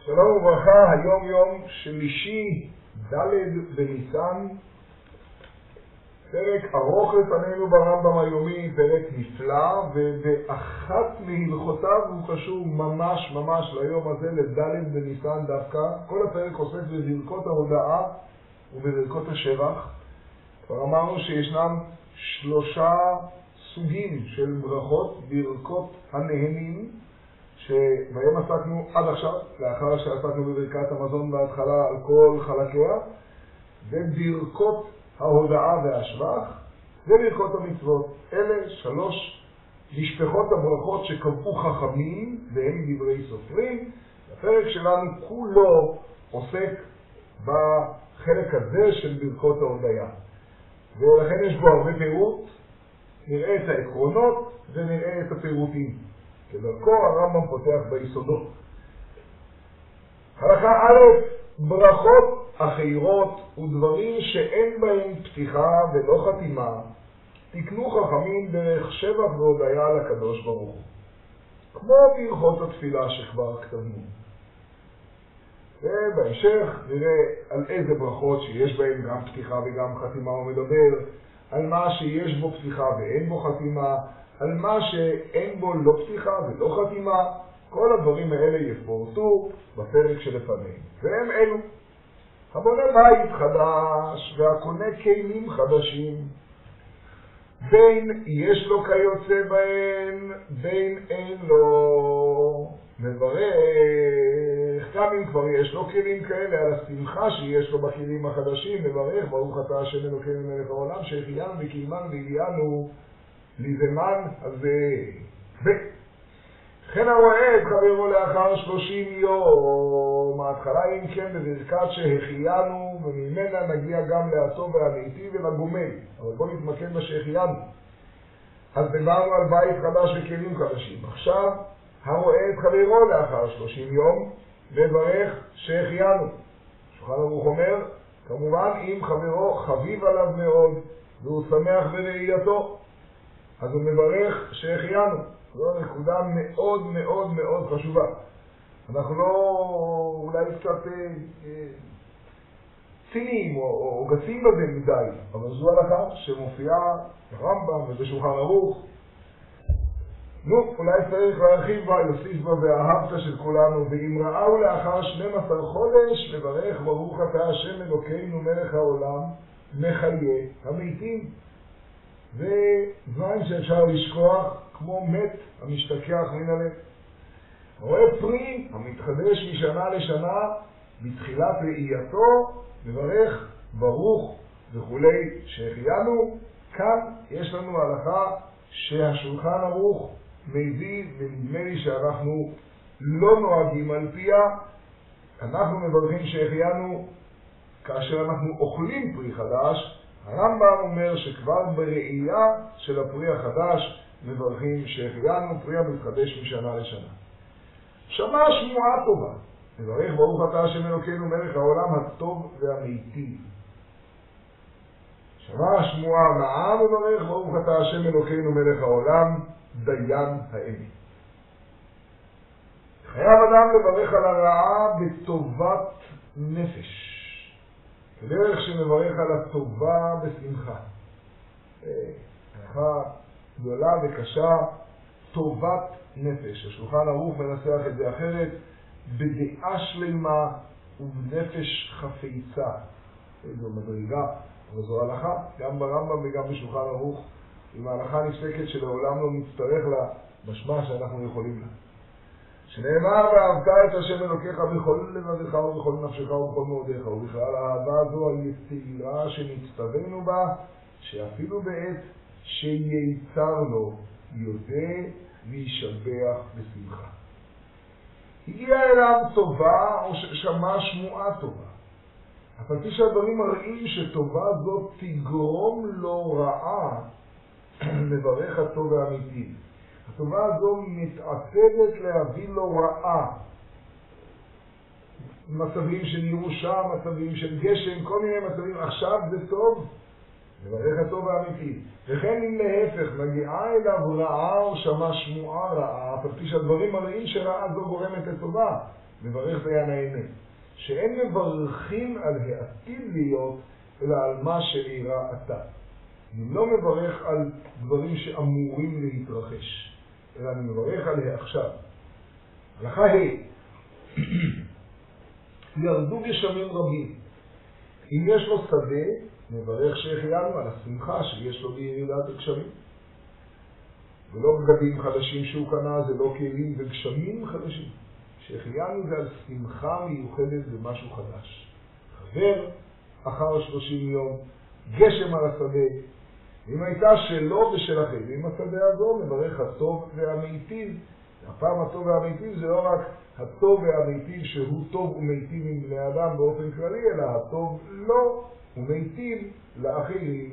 שלום וברכה, היום יום שלישי, ד' בניסן, פרק ארוך לפנינו ברמב"ם היומי, פרק נפלא, ובאחת מהלכותיו הוא קשור ממש ליום הזה, לד' בניסן דווקא. כל הפרק עוסק בברכות ההודאה ובברכות השבח. כבר אמרנו שישנם 3 סוגים של ברכות, ברכות הנהנים, שבהם עסקנו עד עכשיו, לאחר שעסקנו בברכת המזון בהתחלה על כל חלקיה, וברכות ההודאה והשבח, וברכות המצוות. אלה 3 משפחות הברכות שקבעו חכמים, והם דברי סופרים. הפרק שלנו כולו עוסק בחלק הזה של ברכות ההודאה. ולכן יש בו הרבה פירוט, נראה את העקרונות ונראה את הפירוטים. כדרכו הרמב"ם פותח ביסודות. הלכה א', ברכות אחרות ודברים שאין בהם פתיחה ולא חתימה, תקנו חכמים דרך שבח והודיה לקדוש ברוך הוא, כמו ברכות התפילה שכבר כתבנו. ובהמשך נראה על איזה ברכות שיש בהם גם פתיחה וגם חתימה, הוא מדבר על מה שיש בו פתיחה ואין בו חתימה, על מה שאין בו לא פתיחה ולא חתימה. כל הדברים האלה יפורטו בפרק שלפנינו, והם אלו: הבונה בית חדש והקונה כלים חדשים, בין יש לו כיוצא בהם בין אין לו, מברך גם אם כבר יש לו כלים כאלה על השמחה שיש לו בכלים החדשים, מברך ברוך אתה השם אלוקינו מלך העולם שהחיינו וקיימנו והגיענו לזמן הזה. וכן הרואה את חברו לאחר 30 יום, ההתחלה אם כן בברכת שהחיינו, וממנה נגיע גם לעצוב והלעיתי ולגומל, אבל בואו נתמקד בשהחיינו. אז דיברנו על בית חדש וכלים חדשים. עכשיו הרואה את חברו לאחר 30 יום מברך שהחיינו. שולחן ערוך אומר, כמובן אם חברו חביב עליו מאוד והוא שמח בראייתו, אז הוא מברך שהחיינו. זו נקודה מאוד מאוד מאוד חשובה. אנחנו לא אולי קצת ציניים או גסים בזה מדי, אבל זו הלכה שמופיעה ברמב"ם ובשולחן ערוך. אולי צריך להרחיב בה, יוסיף בה והאהבת של כולנו. ואם ראו לאחר 12 חודש לברך ברוך אתה השם אלוקינו מלך העולם מחיה המתים. וזמן שאפשר לשכוח כמו מת המשתכח מן הלב. רואה פרי המתחדש משנה לשנה בתחילת ראייתו מברך ברוך וכולי שהחיינו. כאן יש לנו הלכה שהשולחן ערוך מביא, ונדמה לי שאנחנו לא נוהגים על פיה. אנחנו מברכים שהחיינו כאשר אנחנו אוכלים פרי חדש. הרמב"ם אומר שכבר בראייה של הפרי החדש מברכים שהחיינו, פרי המתחדש משנה לשנה. שמע שמועה טובה, מברך ברוך אתה השם אלוקינו מלך העולם הטוב והמיטיב. שמע שמועה רעה, מברך ברוך אתה השם אלוקינו מלך העולם דיין האמת. חייב אדם לברך על הרעה בטובת נפש, כדרך שמברך על הטובה בשמחה. הלכה גדולה וקשה, טובת נפש. השולחן ערוך מנסח את זה אחרת, בדעה שלמה ובנפש חפצה. זו מדרגה, אבל זו הלכה, גם ברמב"ם וגם בשולחן ערוך, עם ההלכה נפסקת שלעולם לא נצטרך לה, משמע שאנחנו יכולים לה. שנאמר ואהבת את השם אלוקיך בכל לבבך ובכל נפשך ובכל מאודיך, ובכלל האהבה הזו היצירה שנצטווינו בה, שאפילו בעת שייצר לו יודע וישבח בשמחה. הגיעה אליו טובה או ששמע שמועה טובה, אבל כפי שהדברים מראים שטובה זאת תגרום לו רעה, מברך הטוב והאמיתי. הטובה הזו מתעתדת להביא לו רעה. מצבים של ירושה, מצבים של גשם, כל מיני מצבים. עכשיו זה טוב, מברך הטוב והאמיתי. וכן אם להפך, מגיעה אליו רעה או שמע שמועה רעה, כפי שהדברים מראים שרעה זו גורמת לטובה. מברך דיין האמת, שאין מברכים על העתיד להיות, אלא על מה שאירע עתה. אני לא מברך על דברים שאמורים להתרחש, אלא אני מברך על העכשיו. הלכה ירדו גשמים רבים. אם יש לו שדה, מברך שהחיינו על השמחה שיש לו בירידת הגשמים. ולא בגדים חדשים שהוא קנה, זה לא כלים, זה גשמים חדשים. שהחיינו זה על שמחה מיוחדת במשהו חדש. חבר אחר 30 יום, גשם על השדה. אם הייתה שלו ושל אחרים, השדה הזו מברך הטוב והמיטיב. הפעם הטוב והמיטיב זה לא רק הטוב והמיטיב שהוא טוב ומיטיב עם בני אדם באופן כללי, אלא הטוב לא ומיטיב לאחרים.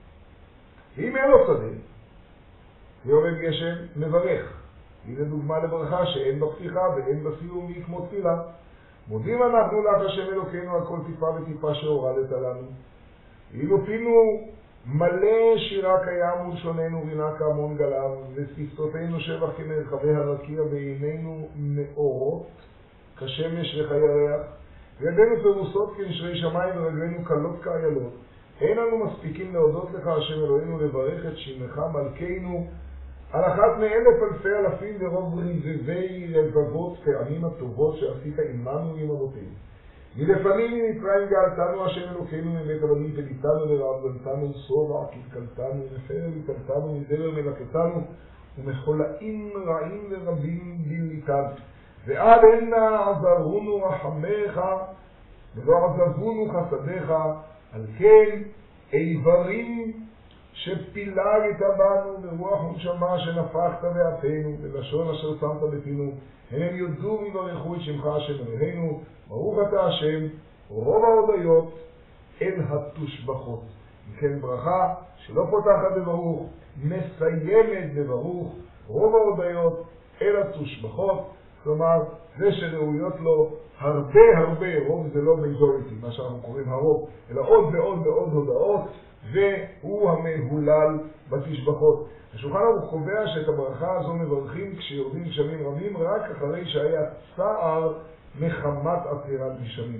ואם אין לו שדה, ויורד גשם, מברך. הנה דוגמה לברכה שאין בפתיחה ואין בסיום היא כמו תפילה. מודים אנחנו לך השם אלוקינו על כל טיפה וטיפה שהורדת לנו. אילו פינו מלא שירה קיים ולשוננו רינה כהמון גליו, ושפתותינו שבח כמרחבי הרקיע, ועינינו מאורות כשמש וכירח, וידינו פרוסות כנשרי שמיים ורגלינו קלות כאיילות. אין לנו מספיקים להודות לך השם אלוהינו, לברך את שמך מלכנו על אחת מאלף אלפי אלפים ורוב רבבי רבבות פעמים הטובות שעשית עמנו ועם אבותינו. מלפנים ממצרים גאלתנו השם אלוקינו מבית עבדים, פליטנו ורעבנתנו שובע קלקלתנו, ונפר וטלתנו מדבר מלקתנו, ומחולאים רעים ורבים בליתנו. ועד הנה עזרונו רחמך ולא עזבונו חסדיך, על כן איברים שפילגת בנו ורוח ונשמה שנפחת באפינו ולשון אשר שמת בפינו, הם יודו ויברכו את שמך השם אלוהינו. ברוך אתה השם רוב ההודיות אל התושבחות. מכן ברכה שלא פותחת בברוך, מסיימת בברוך. רוב ההודיות אל התושבחות, כלומר זה שראויות לו הרבה, רוב זה לא מייזוריטי, מה שאנחנו קוראים הרוב, אלא עוד ועוד הודעות, והוא המהולל בתשבחות. השולחן ערוך קובע שאת הברכה הזו מברכים כשיורדים גשמים רבים, רק אחרי שהיה צער מחמת עצירת גשמים.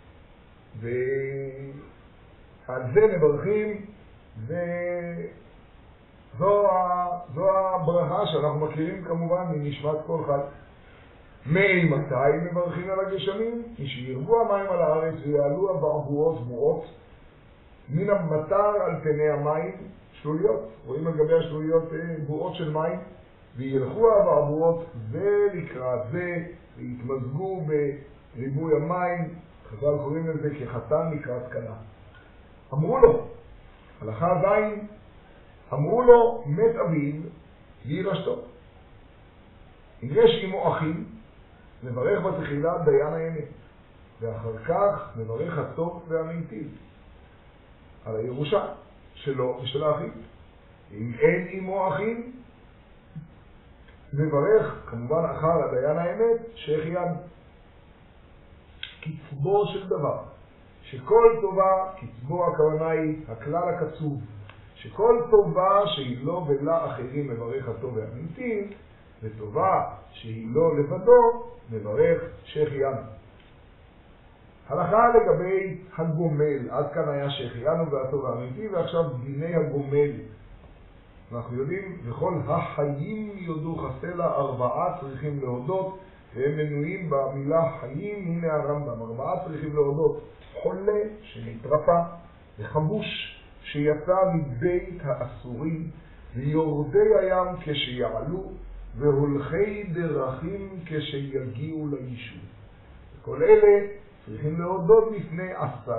ועל זה מברכים, זו הברכה שאנחנו מכירים כמובן מנשמת כל חי. מתי מברכים על הגשמים? כשירבו המים על הארץ ויעלו הבעבועות בועות מן המטר על פני המים, שלוליות, רואים על גבי השלוליות בועות של מים, וילכו הבעבועות זה לקראת זה, והתמזגו בריבוי המים, חז"ל קוראים לזה כחתן לקראת כלה. אמרו לו, הלכה זין, אמרו לו מת אביו וירשתו. אם יש עמו אחים, מברך בתחילה דיין האמת, ואחר כך מברך הטוב והמיטיב על הירושה שלו ושל האחים. אם אין עמו אחים, מברך כמובן אחר הדיין האמת שהחיינו. קצבו של דבר, שכל טובה, קצבו הכוונה היא הכלל הקצוב, שכל טובה שהיא לא ולה אחרים מברך הטוב והמיטיב, וטובה שהיא לא לבדו מברך שהחיינו. הלכה לגבי הגומל, עד כאן היה שהחיינו והטוב והמיטיב, ועכשיו דיני הגומל. אנחנו יודעים, וכל החיים יודו חסלה, 4 צריכים להודות, והם מנויים במילה חיים, הנה הרמב"ם, 4 צריכים להודות. חולה שנתרפא, וחבוש שיצא מבית האסורים, ויורדי הים כשיעלו, והולכי דרכים כשיגיעו ליישוב. כל אלה צריכים להודות לפני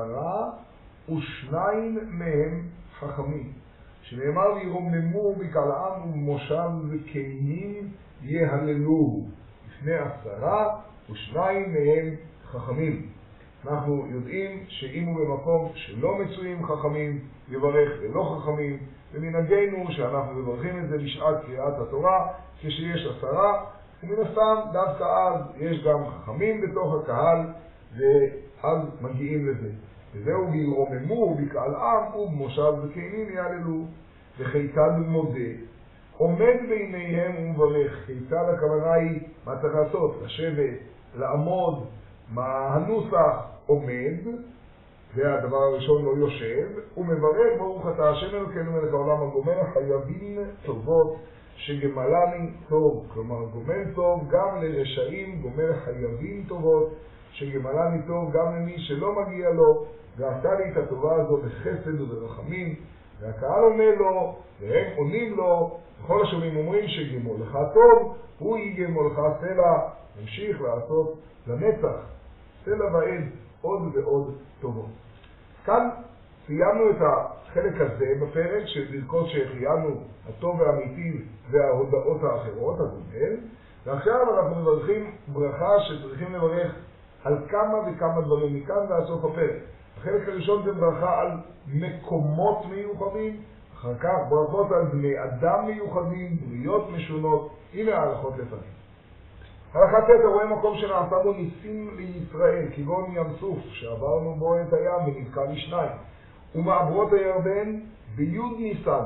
12 מהם חכמים, שנאמר וירוממו בקלעם ומושב וקיימים יהללוהו. לפני 12 מהם חכמים. אנחנו יודעים שאם הוא במקום שלא מצויים חכמים, יברך ולא חכמים, ומנהגנו שאנחנו מברכים את זה בשעת קריאת התורה, כשיש 10, ומן הסתם דווקא אז יש גם חכמים בתוך הקהל, ואז מגיעים לזה. וזהו וירוממו בקלעם ובמושב וקיימים יהללוהו. וכיצד הוא מודה, עומד ביניהם ומברך. כיצד הכוונה היא, מה צריך לעשות? לשבת לעמוד מה הנוסח עומד, והדבר הראשון לא יושב, ומברך ברוך אתה השם אלוקינו מלך העולם הגומל חייבים טובות שגמלני טוב. כלומר גומל טוב גם לרשעים, גומל חייבים טובות שגמלני טוב גם למי שלא מגיע לו, ועשה לי את הטובה הזו בחסד וברחמים. והקהל עונה לו והם עונים לו, וכל השומעים אומרים שגמולך טוב הוא יגמולך סלע. נמשיך לעשות לנצח סלע ועד עוד ועוד טובות. כאן סיימנו את החלק הזה בפרק של ברכות שהחיינו, הטוב והמיטיב וההודעות האחרות, הגומל, ועכשיו אנחנו מברכים ברכה שצריכים לברך על כמה וכמה דברים מכאן ועד סוף הפרק. החלק הראשון זה ברכה על מקומות מיוחדים, אחר כך ברכות על בני אדם מיוחדים, בריות משונות. הנה ההלכות לפנים. הלכה ט' רואה מקום שנעשה בו ניסים לישראל, כגון ים סוף שעברנו בו את הים ונבקע לשניים, ומעברות הירדן ביוד ניסן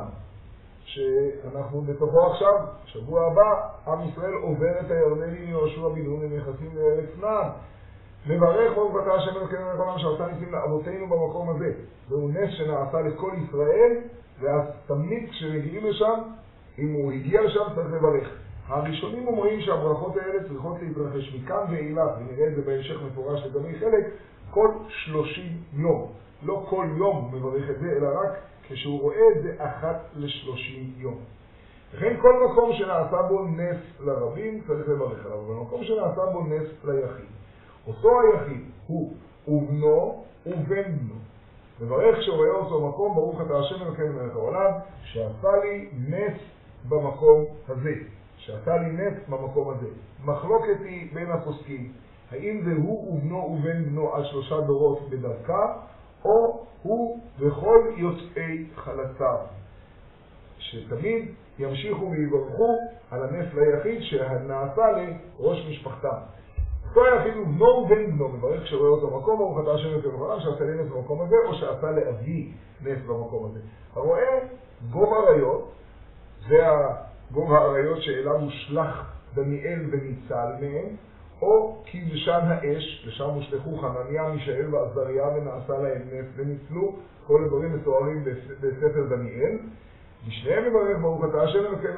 שאנחנו בתוכו עכשיו. שבוע הבא עם ישראל עובר את הירדן עם יהושע בן נון ונכנסים לארץ כנען. מברך ברוך אתה השם אלוקינו מלך העולם שעשה ניסים לאבותינו במקום הזה. זהו נס שנעשה לכל ישראל, ואז תמיד כשמגיעים לשם, אם הוא הגיע לשם צריך לברך. הראשונים אומרים שהברכות האלה צריכות להתרחש מכאן ואילך, ונראה את זה בהמשך מפורש לגבי חלק, כל 30 יום. לא כל יום הוא מברך את זה, אלא רק כשהוא רואה את זה אחת ל-30 יום. לכן כל מקום שנעשה בו נס לרבים צריך לברך עליו, אבל מקום שנעשה בו נס ליחיד, אותו היחיד הוא ובנו ובן בנו. מברך שרואה אותו מקום, ברוך אתה השם אלוקינו מלך העולם שעשה לי נס במקום הזה. שעשה לי נס במקום הזה. מחלוקת היא בין הפוסקים, האם זה הוא ובנו ובן בנו על 3 דורות בדרכה, או הוא וכל יוצאי חלציו, שתמיד ימשיכו ויברכו על הנס ליחיד שנעשה לראש משפחתם. אותו היחיד הוא בנו ובן בנו, מברך שרואה אותו מקום, ברוך אתה השם אלוקינו מלך העולם שעשה לי נס במקום הזה, או שעשה לאבי נס במקום הזה. הרואה גוב עריות, זה גוב העריות שאליו הושלך דניאל וניצל מהם, או כבשן האש, ושם הושלחו חנניה, מישאל ועזריה ונעשה להם נס וניצלו, כל הדברים מתוארים בספר דניאל. בשניהם מברך ברוך אתה השם אלוקינו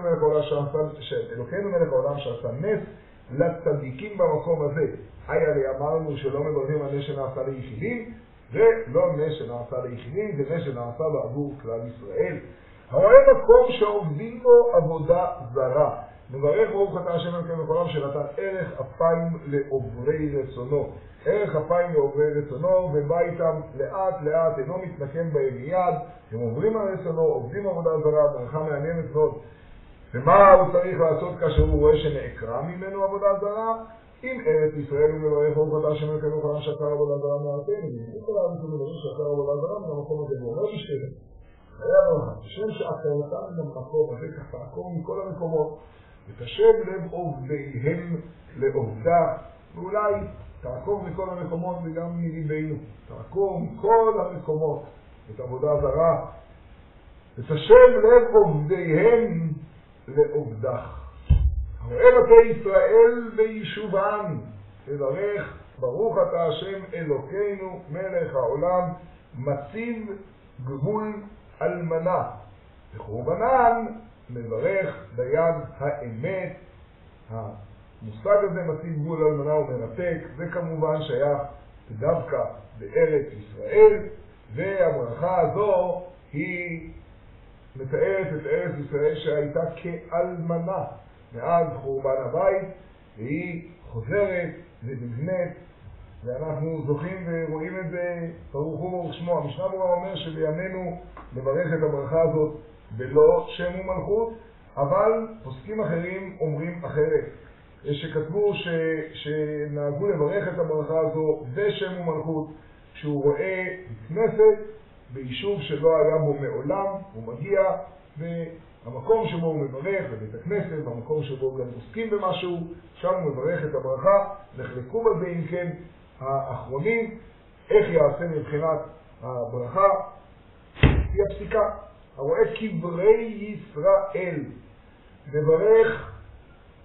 מלך העולם שעשה נס לצדיקים במקום הזה. הרי אמרנו שלא מברכים על נס שנעשה ליחידים, ולא נס שנעשה ליחידים, זה נס שנעשה בעבור כלל ישראל. הרואה מקום שעובדים בו עבודה זרה, מברך ברוך אתה השם אלוקינו מלך העולם שנתן ערך אפיים לעוברי רצונו. ערך אפיים לעוברי רצונו, ובא איתם לאט לאט, אינו מתנקם בהם מיד, הם עוברים על רצונו, עובדים עבודה זרה, ברכה מעניינת מאוד. ומה הוא צריך לעשות כאשר הוא רואה שנעקרה ממנו עבודה זרה? אם ארץ ישראל הוא מברך ברוך אתה השם אלוקינו מלך העולם שעקר עבודה זרה מארצנו, ובכל הארץ הוא מברך שעקר עבודה זרה מהמקום הזה, ואומר בשביל היה ברכה, בשם שעקרתם מן המקום הזה, כך תעקור מכל המקומות, ותשב לב עובדיהם לעובדה, ואולי תעקור מכל המקומות וגם מליבנו, תעקור מכל המקומות את עבודה זרה, ותשב לב עובדיהם לעובדך. הרואה בתי ישראל ביישובם, תברך ברוך אתה השם אלוקינו מלך העולם מציב גבול אלמנה, וחורבנן מברך ביד האמת. המושג הזה מציב גבול אלמנה ומרתק, זה כמובן שייך דווקא בארץ ישראל, והברכה הזו היא מתארת את ארץ ישראל שהייתה כאלמנה מאז חורבן הבית, והיא חוזרת ונבנית, ואנחנו זוכים ורואים את זה ברוך הוא ברוך שמו. המשנה ברורה אומר שבימינו לברך את הברכה הזאת בלא שם ומלכות, אבל פוסקים אחרים אומרים אחרת. יש שכתבו שנהגו לברך את הברכה הזו בשם ומלכות, כשהוא רואה כנסת ביישוב שלא היה בו מעולם, הוא מגיע והמקום שבו הוא מברך, בבית הכנסת, במקום שבו גם עוסקים במשהו, שם הוא מברך את הברכה. נחלקו בזה אם כן האחרונים, איך יעשה מבחינת הברכה? היא הפסיקה. הרואה קברי ישראל, מברך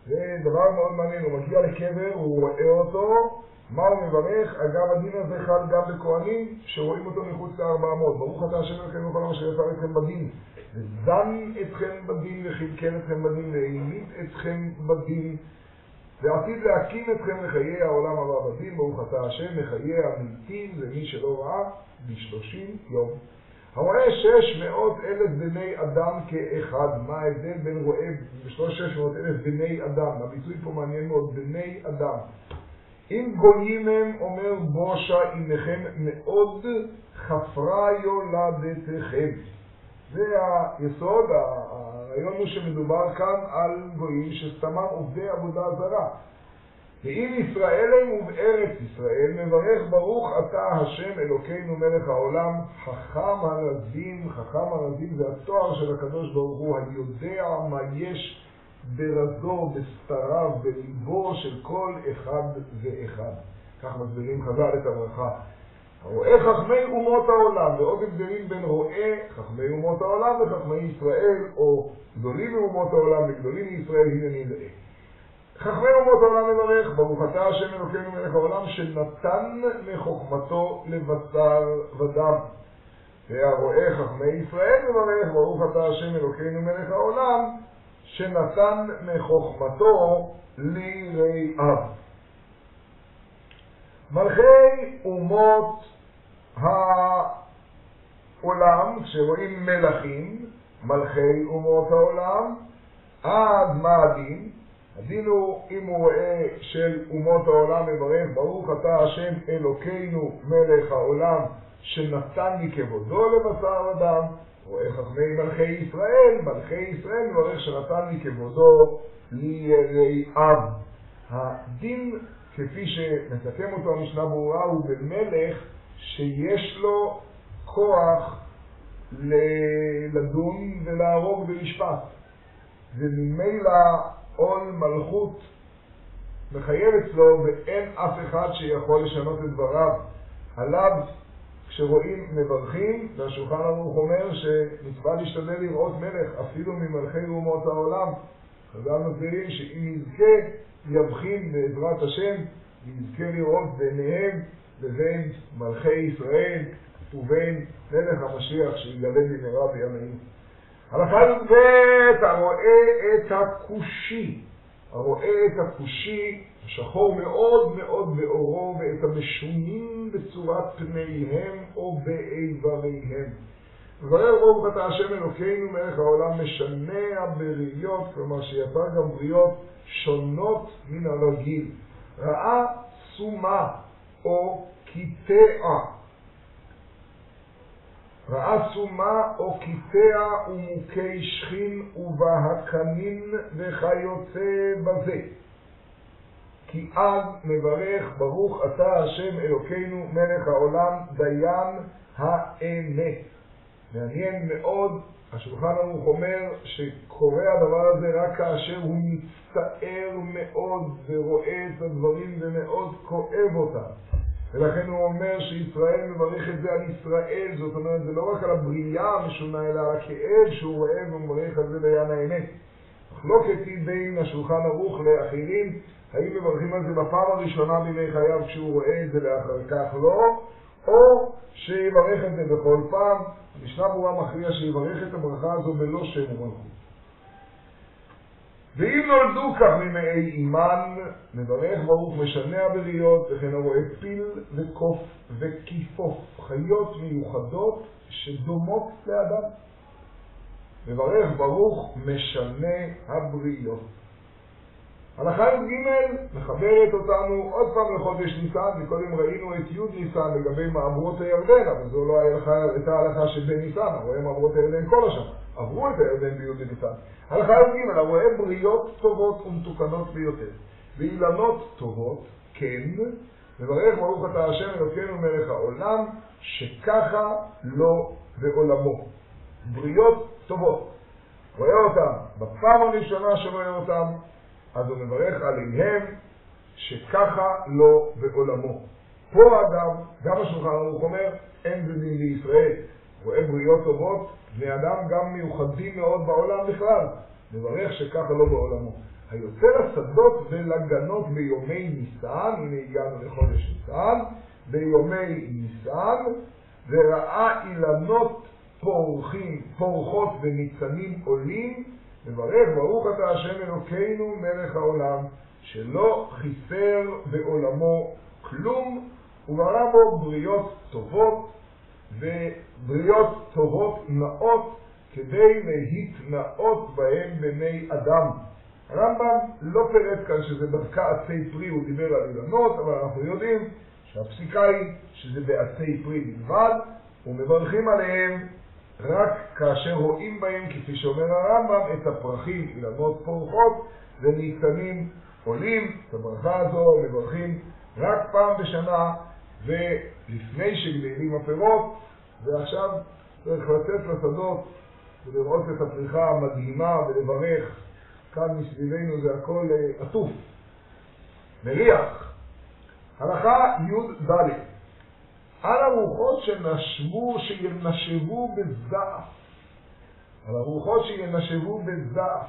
זה דבר מאוד מעניין, הוא מגיע לקבר, הוא רואה אותו, מה הוא מברך? אגב, הדין הזה חל גם בכהנים שרואים אותו מחוץ ל-400. ברוך אתה השם אלוקינו וכל העם אשר יצר אתכם בדין, וזן אתכם בדין, וכלכל אתכם בדין, והעמיד אתכם בדין, ועתיד להקים אתכם לחיי העולם הבא בדין. ברוך אתה השם לחיי המתים, זה מי שלא ראה, ב30 יום. הרואה 600,000 בני אדם כאחד. מה ההבדל בין רואה ב-600,000 בני אדם? הביטוי פה מעניין מאוד, בני אדם. אם גויים הם, אומר בושה עמכם מאוד, חפרה יולדתכם. זה היסוד, הרעיון הוא שמדובר כאן על גויים שסתמם עובדי עבודה זרה. ואם ישראל הם ובארץ ישראל, מברך ברוך אתה השם אלוקינו מלך העולם, חכם הרזים. חכם הרזים זה התואר של הקדוש ברוך הוא, היודע מה יש ברזו, בסתריו, בליבו של כל אחד ואחד. כך מסבירים חז"ל את הברכה. רואה חכמי אומות העולם, ועוד הבדלים בין רואה חכמי אומות העולם וחכמי ישראל, או גדולים מאומות העולם וגדולים מישראל, הנה נראה. חכמי אומות העולם מברך, ברוך אתה השם אלוקינו מלך העולם, שנתן מחוכמתו לבשר ודם. והרואה חכמי ישראל מברך, ברוך אתה השם אלוקינו מלך העולם, שנתן מחוכמתו ליראיו. מלכי אומות העולם, כשרואים מלכים, מלכי אומות העולם, עד מה הדין? הדין הוא, אם הוא רואה של אומות העולם מברך, ברוך אתה השם אלוקינו מלך העולם, שנתן מכבודו לבשר ודם. רואה חכמי מלכי ישראל, מלכי ישראל מברך שנתן מכבודו ליראיו. הדין כפי שמסכם אותו המשנה ברורה הוא במלך שיש לו כוח לדון ולהרוג במשפט. וממילא עול מלכות מחייב אצלו ואין אף אחד שיכול לשנות את דבריו. עליו כשרואים מברכים, והשולחן ערוך אומר שמצווה להשתדל לראות מלך אפילו ממלכי אומות העולם. חז"ל מסבירים שאם יזכה יבחין בעזרת השם, יזכה לראות ביניהם לבין מלכי ישראל ובין מלך המשיח שיגלה במהרה בימינו. הלכה י"ב, הרואה את הכושי. הרואה את הכושי, השחור מאוד מאוד באורו, ואת המשונים בצורת פניהם או באיבריהם. וברר ברוך אתה השם אלוקינו מלך העולם, משנה הבריות, כלומר שיצר גם בריות שונות מן הרגיל. ראה סומה או קיטע. ראה סומה או קיטע ומוכי שכין ובהקנין וכיוצא בזה. כי אז מברך ברוך אתה השם אלוקינו מלך העולם דיין האמת. מעניין מאוד, השולחן ערוך אומר שקורה הדבר הזה רק כאשר הוא מצטער מאוד ורואה את הדברים ומאוד כואב אותם. ולכן הוא אומר שישראל מברך את זה על ישראל, זאת אומרת זה לא רק על הבריאה המשונה אלא על הכאב שהוא רואה ומברך על זה דיין האמת. מחלוקת היא בין השולחן ערוך לאחרים, האם מברכים על זה בפעם הראשונה בימי חייו כשהוא רואה את זה לאחר כך לא, או שיברך את זה בכל פעם. המשנה ברורה מכריע שיברך את הברכה הזו בלא שם ומלכות. ואם נולדו כך ממאי אימן, מברך ברוך משנה הבריות, וכן הרואה פיל וקוף וכיפוף, חיות מיוחדות שדומות לאדם. מברך ברוך משנה הבריות. הלכה י"ג מחברת אותנו עוד פעם לחודש ניסן, וקודם ראינו את י' ניסן לגבי מעברות הירדן, אבל זו לא הייתה ההלכה של בן ניסן, רואה מעברות הירדן כל השנה, עברו את הירדן בי' ניסן. הלכה י"ג, הרואה בריות טובות ומתוקנות ביותר, ואילנות טובות, כן, מברך ברוך אתה השם אלוקינו מלך העולם, שככה לא בעולמו. בריות טובות, רואה אותם בפעם הראשונה שרואה אותם, אז הוא מברך עליהם שככה לא בעולמו. פה אדם, גם השולחן ערוך אומר, אין זה דין לישראל. רואה בריות טובות, בני אדם גם מיוחדים מאוד בעולם בכלל. מברך שככה לא בעולמו. היוצא לשדות ולגנות ביומי ניסן, הנה הגענו לחודש ניסן, ביומי ניסן, וראה אילנות פורחות וניצנים עולים, מברך ברוך אתה השם אלוקינו מלך העולם, שלא חיסר בעולמו כלום, וברא בו בריות טובות, ובריות טובות נאות, כדי להתנאות בהם בני אדם. הרמב"ם לא פירט כאן שזה דווקא עצי פרי, הוא דיבר על אילנות, אבל אנחנו יודעים שהפסיקה היא שזה בעצי פרי בלבד, ומברכים עליהם רק כאשר רואים בהם, כפי שאומר הרמב"ם, את הפרחים, אילנות פורחות וניצנים עולים. את הברכה הזו מברכים רק פעם בשנה ולפני שגדלים הפירות, ועכשיו צריך לצאת לשדות ולראות את הפריחה המדהימה ולברך. כאן מסביבנו זה הכל עטוף, מריח. הלכה י' ד' על הרוחות שינשבו בזעף, על הרוחות שינשבו בזעף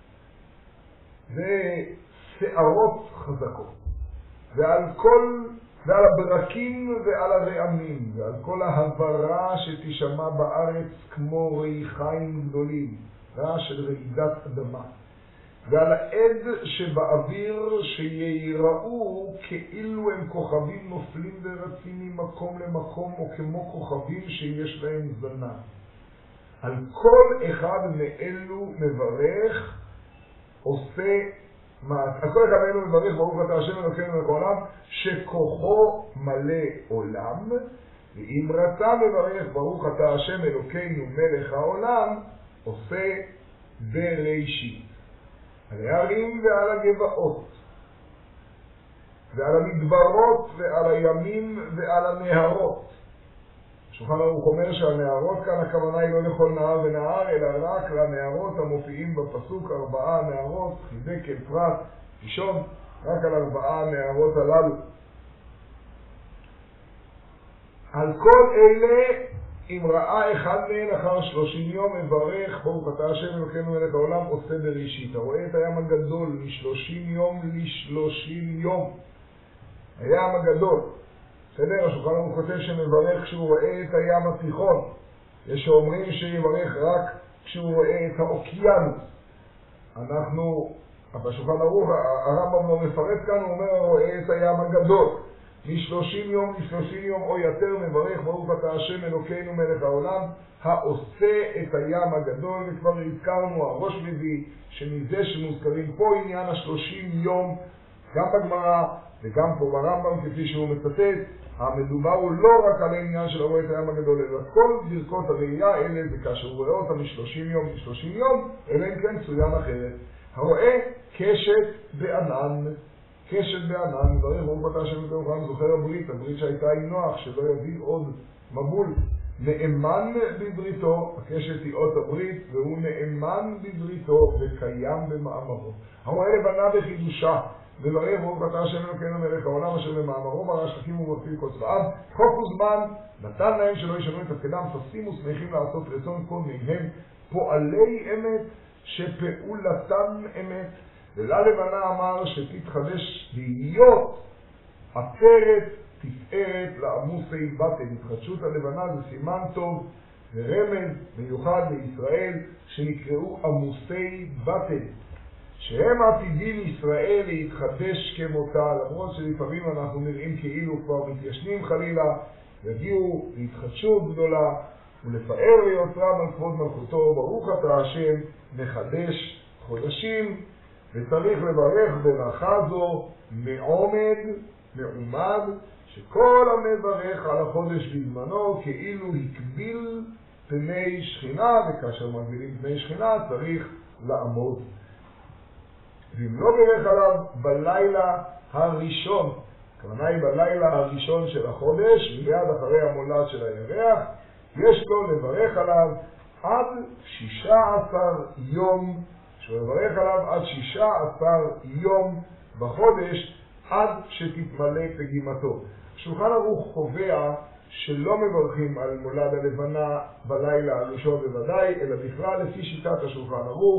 ושערות חזקות, ועל הברקים ועל הרעמים ועל כל ההברה שתשמע בארץ כמו ריחיים גדולים, רעש של רעידת אדמה, ועל העד שבאוויר שיראו כאילו הם כוכבים נופלים ורצים ממקום למקום, או כמו כוכבים שיש להם זנב. על כל אחד מאלו מברך עושה מעשה, על כל אחד מאלו מברך ברוך אתה השם אלוקינו מלך העולם שכוחו מלא עולם, ואם רצה מברך ברוך אתה השם אלוקינו מלך העולם עושה בראשית. על הערים ועל הגבעות, ועל המדברות ועל הימים ועל הנהרות. שולחן ערוך אומר שהנהרות כאן הכוונה היא לא לכל נהר ונהר, אלא רק לנהרות המופיעים בפסוק, 4 נהרות, חיזק אפרת, קישון, רק על 4 נהרות הללו. על כל אלה אם ראה אחד מהן אחר 30 יום מברך ברוך אתה השם אלוקינו מלך העולם עושה בראשית. הרואה את הים הגדול מ30 יום ל30 יום. הים הגדול. בסדר? השולחן ערוך כותב שמברך כשהוא רואה את הים התיכון. יש שאומרים שיברך רק כשהוא רואה את האוקיינוס. בשולחן ערוך הרמב"ם לא מפרט כאן, הוא אומר רואה את הים הגדול. מ30 יום ל30 יום או יותר מברך ברוך אתה השם אלוקינו מלך העולם העושה את הים הגדול. וכבר הזכרנו הראש מביא שמזה שמוזכרים פה עניין ה30 יום גם בגמרא וגם פה ברמב"ם כפי שהוא מצטט, המדובר הוא לא רק על העניין של רואה את הים הגדול, אלא כל ברכות הראייה אלה זה כאשר הוא רואה אותם מ30 יום ל30 יום, אלא אם כן צוין אחרת. הרואה קשת בענן, קשת בענן, מברך ברוך אתה השם אלוקינו מלך העולם, זוכר הברית שהייתה עם נוח שלא יביא עוד מבול. נאמן בבריתו, הקשת היא אות הברית, והוא נאמן בבריתו וקיים במאמרו. הרואה לבנה בחידושה, ולראה ברוך אתה השם אלוקינו מלך העולם אשר במאמרו ברא שחקים ומרפיא כל צבאם, חוק וזמן נתן להם שלא ישנו את תפקידם, ששים ושמחים לעשות רצון כל מהם פועלי אמת שפעולתם אמת. וללבנה אמר שתתחדש להיות עטרת תפארת לעמוסי בטן. התחדשות הלבנה זה סימן טוב ורמז מיוחד לישראל שנקראו עמוסי בטן, שהם עתידים ישראל להתחדש כמותה, למרות שלפעמים אנחנו נראים כאילו כבר מתיישנים חלילה, יגיעו להתחדשות גדולה ולפאר ויוצרם על כבוד מלכותו. ברוך אתה השם מחדש חודשים, וצריך לברך ברכה זו מעומד, שכל המברך על החודש בזמנו כאילו הקביל פני שכינה, וכאשר מגבילים פני שכינה צריך לעמוד. ואם לא ברך עליו בלילה הראשון, הכוונה היא בלילה הראשון של החודש, מיד אחרי המולד של הירח, יש לו לברך עליו עד 16 יום, שהוא לברך עליו עד 16 יום בחודש, עד שתתמלא פגימתו. שולחן ערוך קובע שלא מברכים על מולד הלבנה בלילה הראשון בוודאי, אלא בכלל לפי שיטת השולחן ערוך,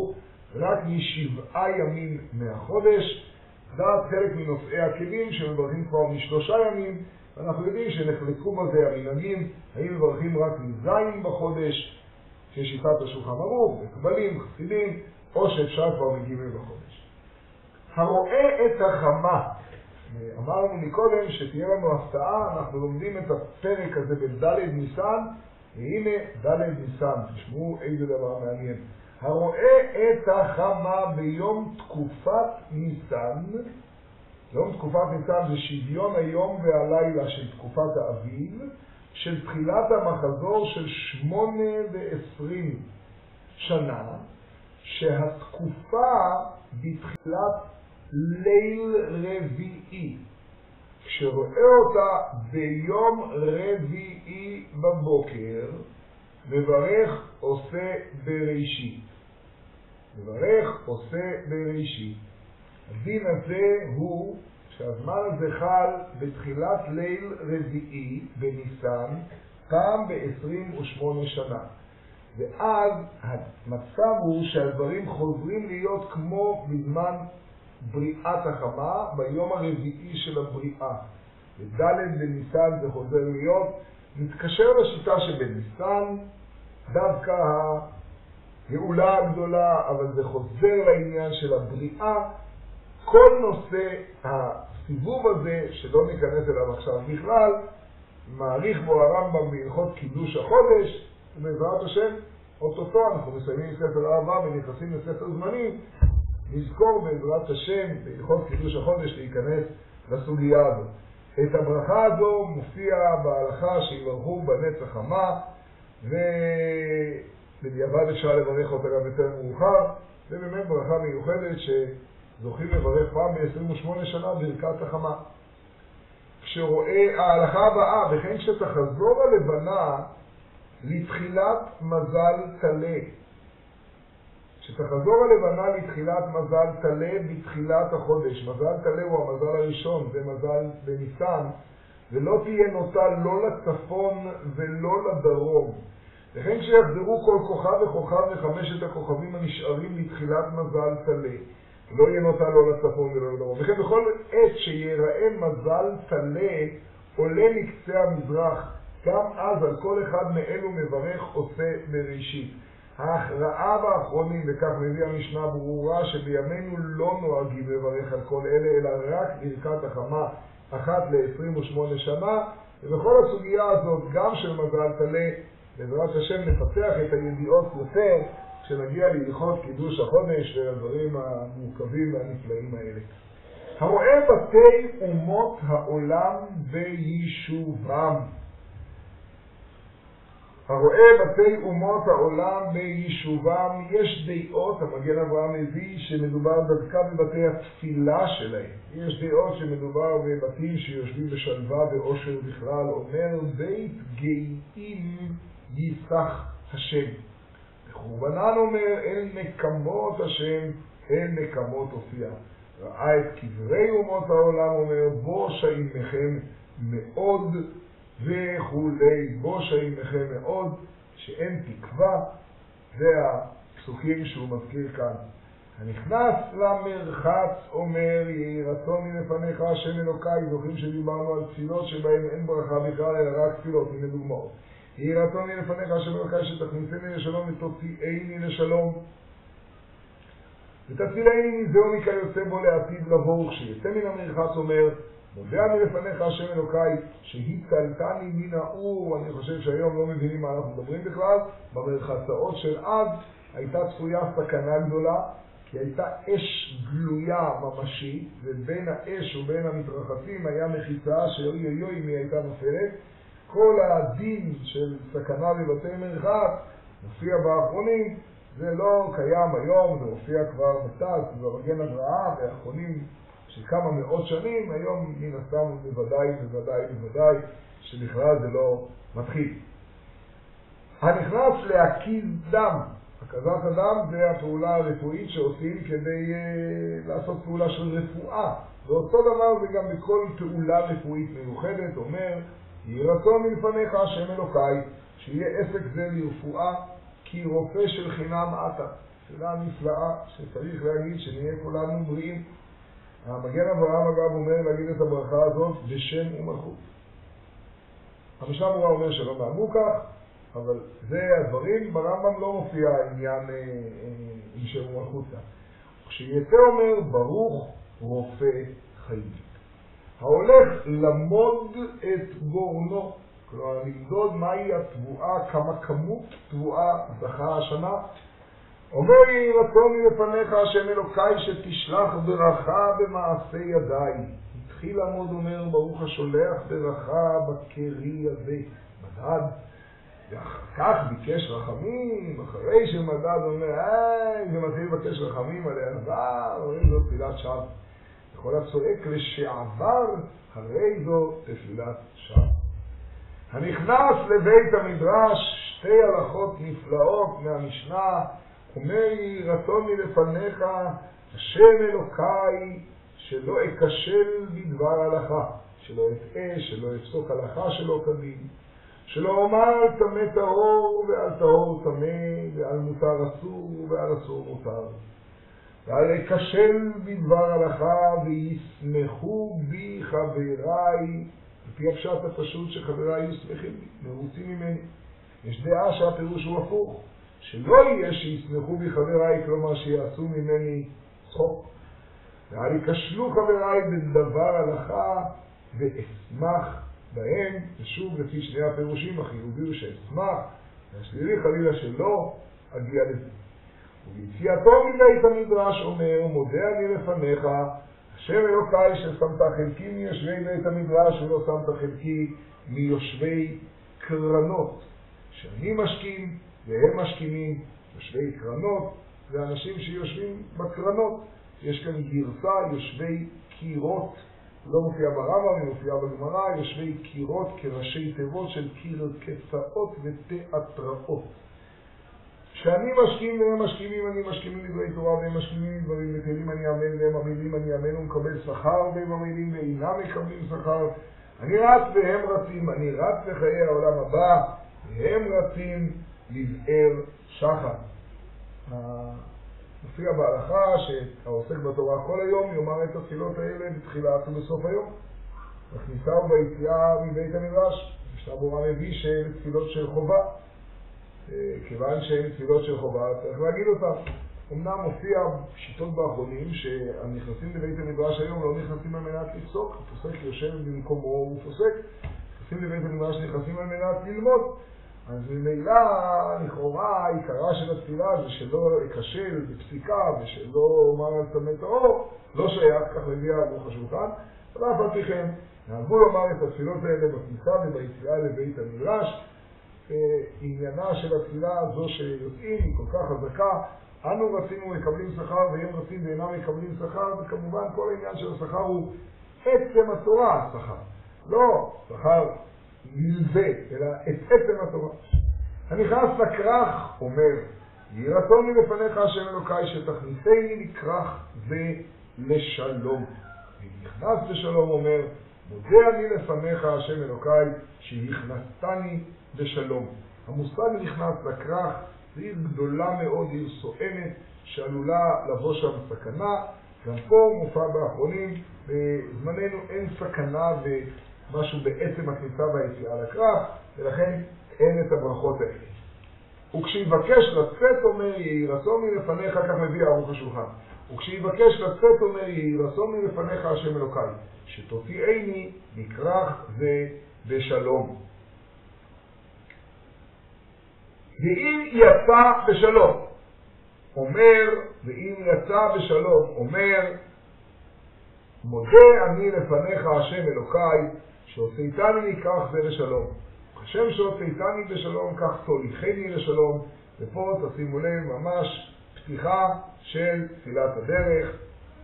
רק מ7 ימים מהחודש. זה חלק מנושאי הכלים שמברכים כבר מ3 ימים, ואנחנו יודעים שנחלקו בזה המנהגים, האם מברכים רק מז' בחודש, כשיטת השולחן ערוך, מקובלים, חסידים, או שאפשר כבר מג' בחודש. הרואה את החמה, אמרנו מקודם שתהיה לנו הפתעה, אנחנו לומדים את הפרק הזה בד' ניסן, והנה ד' ניסן, תשמעו איזה דבר מעניין. הרואה את החמה ביום תקופת ניסן, יום תקופת ניסן זה שוויון היום והלילה של תקופת האביב, של תחילת המחזור של 28 שנה, שהתקופה בתחילת ליל רביעי. כשרואה אותה ביום רביעי בבוקר, מברך עושה בראשית. מברך עושה בראשית. הדין הזה הוא שהזמן הזה חל בתחילת ליל רביעי בניסן, פעם ב-28 שנה. ואז המצב הוא שהדברים חוזרים להיות כמו בזמן בריאת החמה, ביום הרביעי של הבריאה. בד' בניסן זה חוזר להיות, מתקשר לשיטה שבניסן, דווקא הגאולה הגדולה, אבל זה חוזר לעניין של הבריאה. כל נושא הסיבוב הזה, שלא ניכנס אליו עכשיו בכלל, מעריך בו הרמב"ם בהלכות קידוש החודש, ובעזרת השם, אוטוטו אנחנו מסיימים ספר אהבה ונכנסים לספר זמנים, נזכור בעזרת השם בהלכות קידוש החודש להיכנס לסוגיה הזו. את הברכה הזו מופיע בהלכה שיברכו בנץ החמה, ובדיעבד אפשר לברך אותה גם יותר מאוחר. זה באמת ברכה מיוחדת שזוכים לברך פעם ב-28 שנה ברכת החמה. כשרואה ההלכה הבאה, וכן כשתחזור הלבנה לתחילת מזל תלה. שתחזור הלבנה לתחילת מזל תלה בתחילת החודש. מזל תלה הוא המזל הראשון, זה מזל בניסן, ולא תהיה נוטה לא לצפון ולא לדרום. וכן כשיחזרו כל כוכב וכוכב מחמשת הכוכבים הנשארים לתחילת מזל תלה, לא יהיה נוטה לא לצפון ולא לדרום. וכן בכל עת שיראה מזל תלה עולה מקצה המזרח, גם אז על כל אחד מאלו מברך עושה בראשית. ההכרעה באחרונים, וכך מביא המשנה ברורה, שבימינו לא נוהגים לברך על כל אלה, אלא רק ברכת החמה אחת ל-28 שנה. ובכל הסוגיה הזאת, גם של מזל תלה, בעזרת השם נפתח את הידיעות יותר, כשנגיע להלכות קידוש החודש ולדברים המורכבים והנפלאים האלה. הרואה בתי אומות העולם ביישובם. הרואה בתי אומות העולם ביישובם, יש דעות, המגן אברהם מביא שמדובר דווקא בבתי התפילה שלהם. יש דעות שמדובר בבתים שיושבים בשלווה ואושר בכלל, אומר בית גאים ייסח השם. וחורבנן אומר אין נקמות השם, אין נקמות הופיע. ראה את קברי אומות העולם, אומר בושה עמכם מאוד וכולי, בושה עמכם מאוד, שאין תקווה. זה הפסוקים שהוא מזכיר כאן. הנכנס למרחץ אומר יהי רצון מלפניך השם אלוקיי. זוכרים שדיברנו על תפילות שבהם אין ברכה בכלל אלא רק תפילות, הנה דוגמאות. יהי רצון מלפניך השם אלוקיי שתכניסני לשלום ותוציאני לשלום ותצילני מזה ומכיוצא בו לעתיד לבוא. וכשיצא מן המרחץ אומר מודה אני לפניך השם אלוקיי שהצלתני מן האור. אני חושב שהיום לא מבינים מה אנחנו מדברים בכלל. במרחצאות של אז הייתה צפויה סכנה גדולה, כי הייתה אש גלויה ממשית, ובין האש ובין המתרחצים היה מחיצה שאוי אוי אוי מי הייתה נופלת. כל הדין של סכנה בבתי מרחץ מופיע באחרונים, זה לא קיים היום, זה מופיע כבר בתז, במגן אברהם, והאחרונים של כמה מאות שנים, היום מן הסתם בוודאי שבכלל זה לא מתחיל. הנכנס להקיז דם. הקזת הדם זה הפעולה הרפואית שעושים כדי לעשות פעולה של רפואה. ואותו דבר זה גם בכל פעולה רפואית מיוחדת. אומר, יהי רצון מלפניך השם אלוקיי, שיהיה עסק זה לרפואה, כי רופא של חינם אתה. תפילה נפלאה שצריך להגיד שנהיה כולנו בריאים. המגן אברהם אגב אומר להגיד את הברכה הזאת בשם ומלכות. המשנה ברורה אומר שלא נהגו כך, אבל זה הדברים, ברמב"ם לא מופיע עניין עם שם ומלכות. כשיצא אומר ברוך רופא חיים. ההולך למוד את גורנו, כלומר למדוד מהי התבואה, כמה כמות תבואה זכה השנה. אומר יהי רצון מלפניך השם אלוקי שתשלח ברכה במעשה ידיי. התחיל לעמוד אומר ברוך השולח ברכה בקרי הזה, מדד. ואחר כך ביקש רחמים, אחרי שמדד אומר, זה מתחיל לבקש רחמים עליה עבר, אומרים זו תפילת שווא. וכל הצועק לשעבר, הרי זו תפילת שווא. הנכנס לבית המדרש, שתי הלכות נפלאות מהמשנה, אומר יהי רצון מלפניך השם אלוקי שלא אכשל בדבר הלכה, שלא אטעה, שלא אפסוק הלכה שלא כדין, שלא אומר על טמא טהור ועל טהור טמא, ועל מותר אסור ועל אסור מותר, ועל אכשל בדבר הלכה וישמחו בי חבריי, לפי הפשט הפשוט שחבריי ישמחים בי, מרוצים ממני. יש דעה שהפירוש הוא הפוך, שלא יהיה שישמחו בי חבריי, כלומר שיעשו ממני צחוק, ועל יכשלו חבריי בדבר הלכה ואשמח בהם, ושוב לפי שני הפירושים, החיובי הוא שאשמח, והשלילי חלילה שלא אגיע לזה. וביציאתו מבית המדרש אומר, מודה אני לפניך, השם אלוקי ששמת חלקי מיושבי בית המדרש ולא שמת חלקי מיושבי קרנות, שאני משכים והם משכימים. יושבי קרנות זה אנשים שיושבים בקרנות. יש כאן גרסה יושבי קירות, לא מופיע ברמב"ם, מופיע בגמרא, יושבי קירות כראשי תיבות של כסאות ותיאטראות. שאני משכים והם משכימים, אני משכימים לדברי תורה והם משכימים דברים בטלים, אני אמן והם עמלים, אני אמן ומקבל שכר והם עמלים ואינם מקבלים שכר. אני רץ והם רצים, אני רץ לחיי העולם הבא והם רצים לבאר שחר. מופיע בהלכה שהעוסק בתורה כל היום יאמר את התפילות האלה בתחילת ובסוף היום. בכניסה וביציאה מבית המדרש, משנה ברורה מביא שהן תפילות של חובה. כיוון שהן תפילות של חובה, צריך להגיד אותן. אמנם מופיע שיטות באחרונים שהנכנסים לבית המדרש היום לא נכנסים על מנת לפסוק, הפוסק יושב במקומו ופוסק. נכנסים לבית המדרש נכנסים על מנת ללמוד. אז ממילא לכאורה העיקרה של התפילה זה שלא אכשל בפסיקה ושלא אומר על טמא טהור, לא שייך, כך מביא ערוך השולחן, אבל אף על פי כן נהגו לומר את התפילות האלה בכניסה וביציאה לבית המדרש. עניינה של התפילה הזו שיוצאים היא כל כך חזקה, אנו רצינו מקבלים שכר והם רצים ואינם מקבלים שכר, וכמובן כל העניין של השכר הוא עצם התורה השכר, לא שכר נלווה, אלא את עצם התורה. הנכנס לכרך אומר, יהי רצון לי לפניך השם אלוקי שתכניסני לכרך ולשלום. ונכנס לשלום אומר, מודה אני לפניך השם אלוקי שהכנסתני בשלום. המושג נכנס לכרך, זו עיר גדולה מאוד, עיר סואנת שעלולה לבוא שם סכנה. גם פה מופע באחרונים, בזמננו אין סכנה ומשהו בעצם הכניסה והיציאה לכרך, ולכן אין את הברכות האלה. וכשיבקש לצאת אומר יהי רצון לי לפניך, כך מביא ערוך השולחן. וכשיבקש לצאת אומר יהי רצון לי לפניך השם אלוקי שתוציאני מכרך ובשלום. ואם יצא בשלום אומר, ואם יצא בשלום אומר, מודה אני לפניך השם אלוקי שהוצאתני מכרך זה לשלום. כשם שהוצאתני בשלום כך תוליכני לשלום. ופה תשימו לב ממש פתיחה של תפילת הדרך,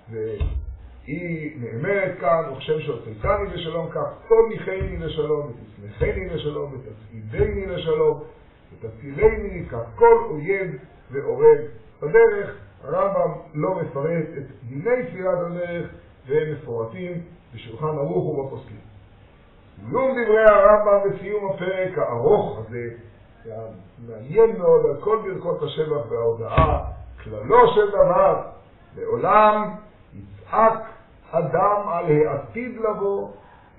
והיא נאמרת כאן, וכשם שהוצאתני בשלום כך תוליכני לשלום, ותשמחני לשלום, ותצעידני לשלום, ותצילני ככל אויב ועורב בדרך. הרמב"ם לא מפרט את דיני תפילת הדרך, והם מפורטים בשולחן ערוך ובפוסקים. סיום דברי הרמב"ם בסיום הפרק הארוך הזה, מעניין מאוד על כל ברכות השבח וההודעה, בכללו של דבר, לעולם יצעק אדם על העתיד לבוא,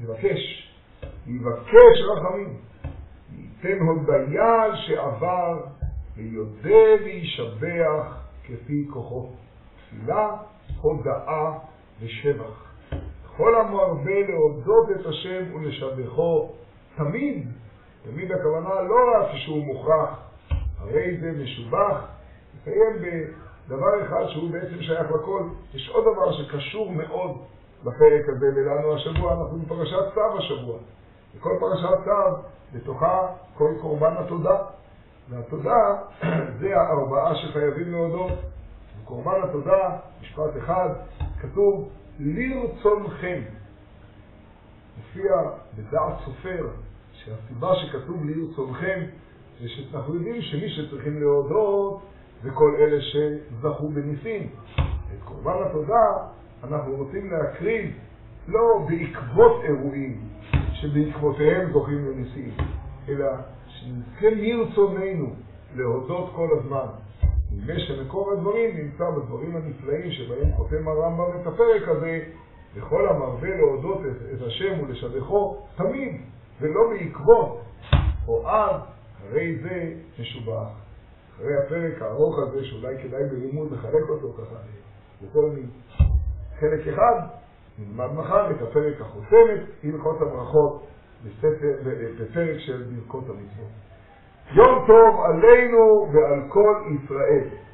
יבקש רחמים, ייתן הודיה שעבר, ויודה וישבח כפי כוחו. תפילה, הודאה ושבח. כל המרבה להודות את השם ולשבחו תמיד, תמיד הכוונה לא רק כשהוא מוכרח, הרי זה משובח, נסיים בדבר אחד שהוא בעצם שייך לכל. יש עוד דבר שקשור מאוד לפרק הזה ולנו השבוע, אנחנו בפרשת צו השבוע. וכל פרשת צו בתוכה כל קורבן התודה. והתודה זה הארבעה שחייבים להודות. קורבן התודה, משפט אחד, כתוב לרצונכם. מופיע בדעת סופר שהסיבה שכתוב לרצונכם זה שאנחנו יודעים שמי שצריכים להודות זה כל אלה שזכו בניסים. את קורבן התודה אנחנו רוצים להקריב לא בעקבות אירועים שבעקבותיהם זוכים לניסים, אלא שנזכה מרצוננו להודות כל הזמן. נדמה שמקור הדברים נמצא בדברים הנפלאים שבהם חותם הרמב"ם את הפרק הזה, וכל המרבה להודות את השם ולשבחו תמיד ולא בעקבות, או אז הרי זה משובח. אחרי הפרק הארוך הזה שאולי כדאי בלימוד לחלק אותו ככה יותר מחלק אחד, נלמד מחר את הפרק החותמת, הלכות הברכות בפרק של ברכות המצוות. יום טוב עלינו ועל כל ישראל.